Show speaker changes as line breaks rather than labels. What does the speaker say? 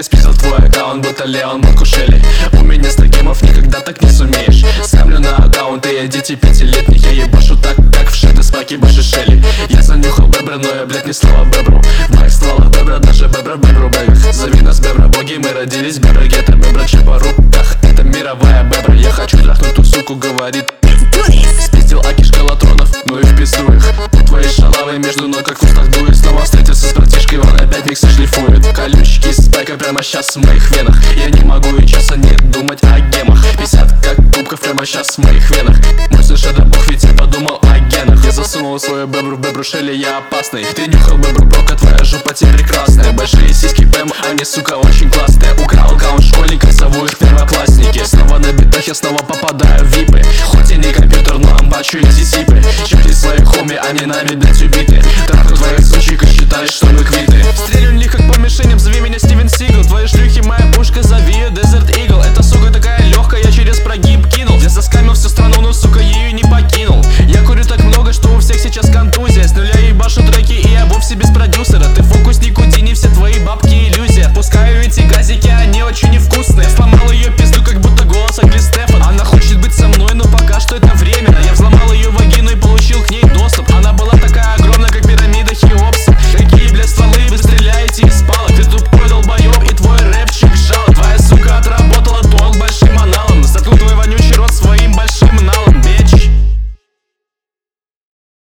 спиздил твой аккаунт, будто Леон Бакушели. У меня с гемов никогда так не сумеешь. Ставлю на аккаунты и дети пятилетних. Я ебашу так, как в шеды смаки больше шели. Я занюхал бебра, но я, блядь, не слова бебру. В моих стволах бебра, даже бебра в бебру бэгах. Зови нас бебра боги, мы родились бебра гетто. Бебра чипа руках, это мировая бебра. Я хочу трахнуть ту суку, говорит. Спиздил аки шкалатронов, ну и в пизду их. У твоей шалавы между ног как в кустах дует. Снова встретился с братишкой, он опять миксы шлифует. Колючки с спайкой прямо сейчас в моих венах. Я не могу и часа не думать о гемах. 50 как кубков прямо сейчас в моих венах. Мой совершенно бог, ведь я подумал о генах. Я засунул свою бебру в бебру шели, я опасный. Ты нюхал бебру брока, твоя жопа теперь прекрасная. Большие сиськи ПМ, они, сука, очень классные. Украл аккаунт школьника, зову их первоклассники. Снова на битах, я снова попадаю в випы. Хоть и не компьютер, но амбачу эти типы. Чекни своих хоми, они нами, блять, убиты. Трахну твоих сучек и считаешь, что мы квиты. Стрелю в них как по мишеням, зови меня Стивен Сигал. Твои шлюхи моя